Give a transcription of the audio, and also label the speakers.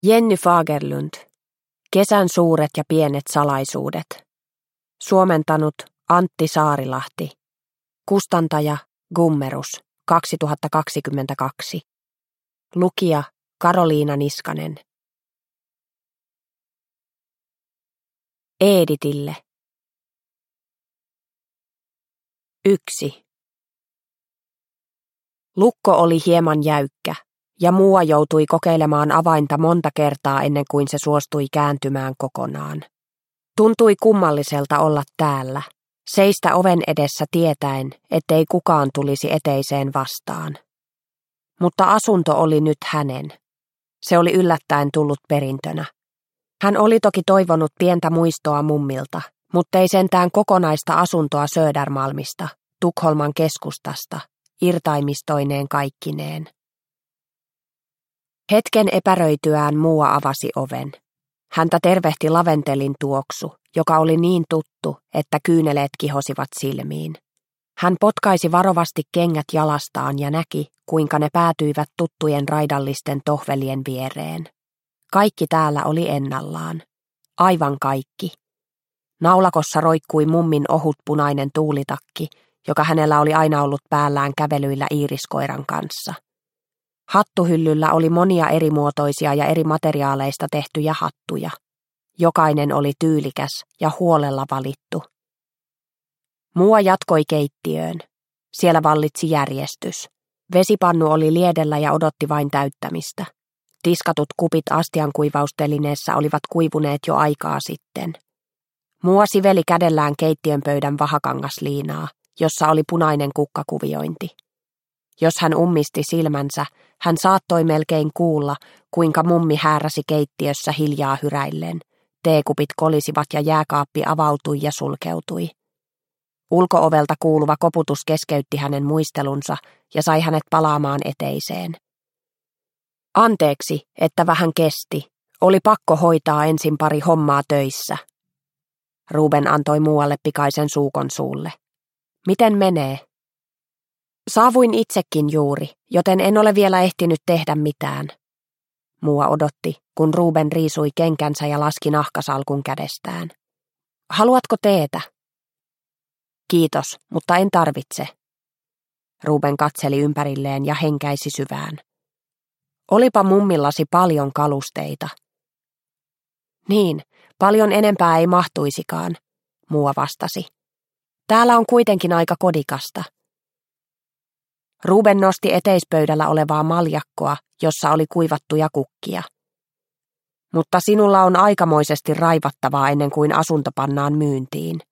Speaker 1: Jenny Fagerlund. Kesän suuret ja pienet salaisuudet. Suomentanut Antti Saarilahti. Kustantaja Gummerus 2022. Lukija Karoliina Niskanen. Eeditille. 1. Lukko oli hieman jäykkä, ja Mua joutui kokeilemaan avainta monta kertaa ennen kuin se suostui kääntymään kokonaan. Tuntui kummalliselta olla täällä, seistä oven edessä tietäen, ettei kukaan tulisi eteiseen vastaan. Mutta asunto oli nyt hänen. Se oli yllättäen tullut perintönä. Hän oli toki toivonut pientä muistoa mummilta, mutta ei sentään kokonaista asuntoa Södermalmista, Tukholman keskustasta, irtaimistoineen kaikkineen. Hetken epäröityään Mua avasi oven. Häntä tervehti laventelin tuoksu, joka oli niin tuttu, että kyyneleet kihosivat silmiin. Hän potkaisi varovasti kengät jalastaan ja näki, kuinka ne päätyivät tuttujen raidallisten tohvelien viereen. Kaikki täällä oli ennallaan. Aivan kaikki. Naulakossa roikkui mummin ohut punainen tuulitakki, joka hänellä oli aina ollut päällään kävelyillä iiriskoiran kanssa. Hattuhyllyllä oli monia erimuotoisia ja eri materiaaleista tehtyjä hattuja. Jokainen oli tyylikäs ja huolella valittu. Mua jatkoi keittiöön. Siellä vallitsi järjestys. Vesipannu oli liedellä ja odotti vain täyttämistä. Tiskatut kupit astiankuivaustelineessä olivat kuivuneet jo aikaa sitten. Mua siveli kädellään keittiön pöydän vahakangasliinaa, jossa oli punainen kukkakuviointi. Jos hän ummisti silmänsä, hän saattoi melkein kuulla, kuinka mummi hääräsi keittiössä hiljaa hyräillen. Teekupit kolisivat ja jääkaappi avautui ja sulkeutui. Ulko-ovelta kuuluva koputus keskeytti hänen muistelunsa ja sai hänet palaamaan eteiseen. Anteeksi, että vähän kesti. Oli pakko hoitaa ensin pari hommaa töissä. Ruben antoi Muualle pikaisen suukon suulle. Miten menee? Saavuin itsekin juuri, joten en ole vielä ehtinyt tehdä mitään. Mua odotti, kun Ruben riisui kenkänsä ja laski nahkasalkun kädestään. Haluatko teetä? Kiitos, mutta en tarvitse. Ruben katseli ympärilleen ja henkäisi syvään. Olipa mummillasi paljon kalusteita. Niin, paljon enempää ei mahtuisikaan, Mua vastasi. Täällä on kuitenkin aika kodikasta. Ruben nosti eteispöydällä olevaa maljakkoa, jossa oli kuivattuja kukkia. Mutta sinulla on aikamoisesti raivattavaa ennen kuin asunto pannaan myyntiin.